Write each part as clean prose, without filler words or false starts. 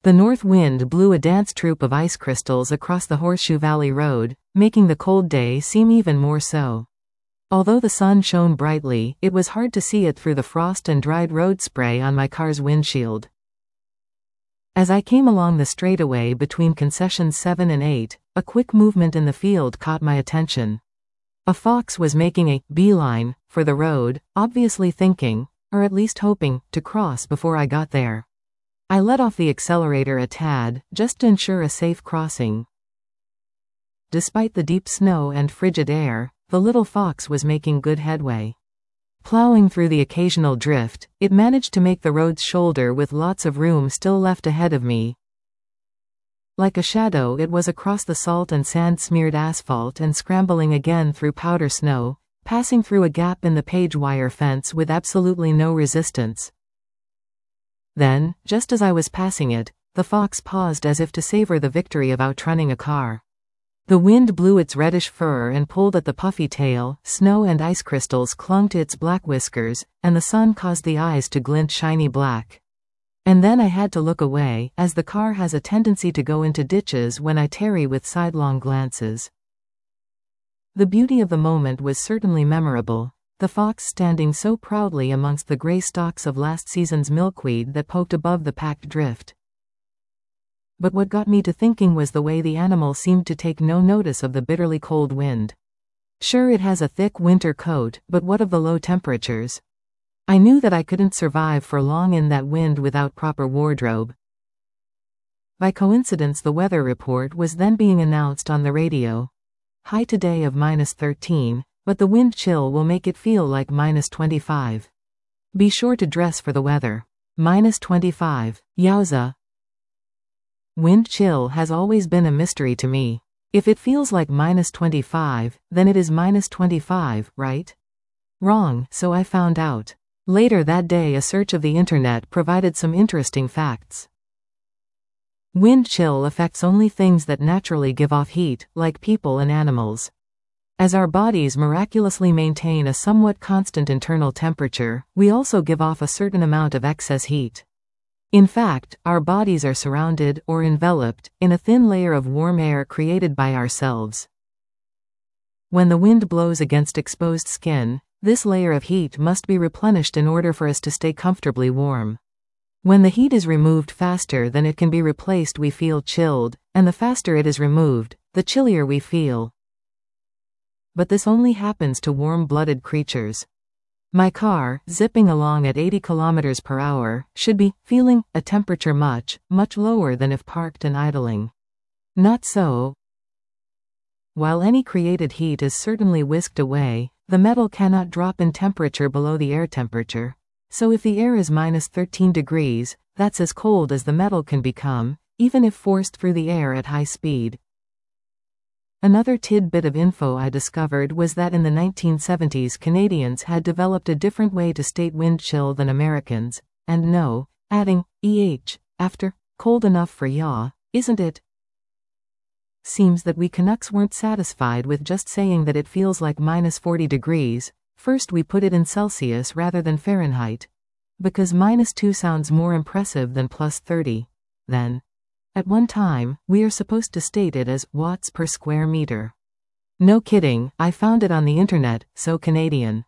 The north wind blew a dance troupe of ice crystals across the Horseshoe Valley Road, making the cold day seem even more so. Although the sun shone brightly, it was hard to see it through the frost and dried road spray on my car's windshield. As I came along the straightaway between concessions 7 and 8, a quick movement in the field caught my attention. A fox was making a beeline for the road, obviously thinking, or at least hoping, to cross before I got there. I let off the accelerator a tad, just to ensure a safe crossing. Despite the deep snow and frigid air, the little fox was making good headway. Plowing through the occasional drift, it managed to make the road's shoulder with lots of room still left ahead of me. Like a shadow, it was across the salt and sand-smeared asphalt and scrambling again through powder snow, passing through a gap in the page wire fence with absolutely no resistance. Then, just as I was passing it, the fox paused as if to savor the victory of outrunning a car. The wind blew its reddish fur and pulled at the puffy tail, snow and ice crystals clung to its black whiskers, and the sun caused the eyes to glint shiny black. And then I had to look away, as the car has a tendency to go into ditches when I tarry with sidelong glances. The beauty of the moment was certainly memorable. The fox standing so proudly amongst the gray stalks of last season's milkweed that poked above the packed drift. But what got me to thinking was the way the animal seemed to take no notice of the bitterly cold wind. Sure, it has a thick winter coat, but what of the low temperatures? I knew that I couldn't survive for long in that wind without proper wardrobe. By coincidence, the weather report was then being announced on the radio. High today of -13. But the wind chill will make it feel like -25. Be sure to dress for the weather. -25. Yowza. Wind chill has always been a mystery to me. If it feels like -25, then it is -25, right? Wrong, so I found out. Later that day, a search of the internet provided some interesting facts. Wind chill affects only things that naturally give off heat, like people and animals. As our bodies miraculously maintain a somewhat constant internal temperature, we also give off a certain amount of excess heat. In fact, our bodies are surrounded, or enveloped, in a thin layer of warm air created by ourselves. When the wind blows against exposed skin, this layer of heat must be replenished in order for us to stay comfortably warm. When the heat is removed faster than it can be replaced, we feel chilled, and the faster it is removed, the chillier we feel. But this only happens to warm-blooded creatures. My car, zipping along at 80 km per hour, should be feeling a temperature much, much lower than if parked and idling. Not so. While any created heat is certainly whisked away, the metal cannot drop in temperature below the air temperature. So if the air is -13 degrees, that's as cold as the metal can become, even if forced through the air at high speed. Another tidbit of info I discovered was that in the 1970s Canadians had developed a different way to state wind chill than Americans, and no, adding EH after cold enough for yaw, isn't it? Seems that we Canucks weren't satisfied with just saying that it feels like -40 degrees. First we put it in Celsius rather than Fahrenheit. Because -2 sounds more impressive than +30. Then, at one time, we are supposed to state it as watts per square meter. No kidding, I found it on the internet, so Canadian.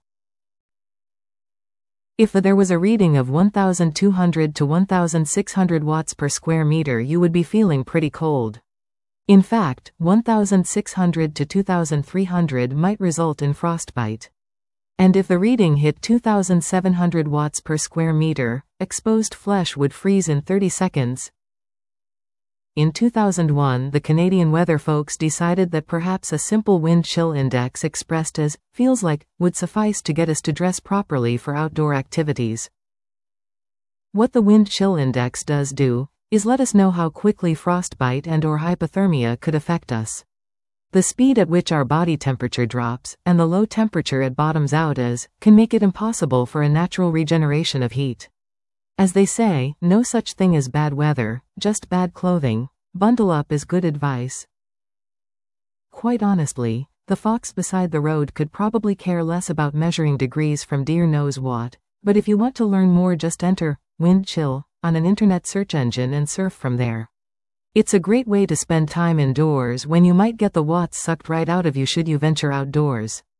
If there was a reading of 1,200 to 1,600 watts per square meter, you would be feeling pretty cold. In fact, 1,600 to 2,300 might result in frostbite. And if the reading hit 2,700 watts per square meter, exposed flesh would freeze in 30 seconds. In 2001, the Canadian weather folks decided that perhaps a simple wind chill index expressed as feels like would suffice to get us to dress properly for outdoor activities. What the wind chill index does do is let us know how quickly frostbite and/or hypothermia could affect us. The speed at which our body temperature drops and the low temperature it bottoms out as can make it impossible for a natural regeneration of heat. As they say, no such thing as bad weather, just bad clothing. Bundle up is good advice. Quite honestly, the fox beside the road could probably care less about measuring degrees from dear knows what, but if you want to learn more, just enter wind chill on an internet search engine and surf from there. It's a great way to spend time indoors when you might get the watts sucked right out of you should you venture outdoors.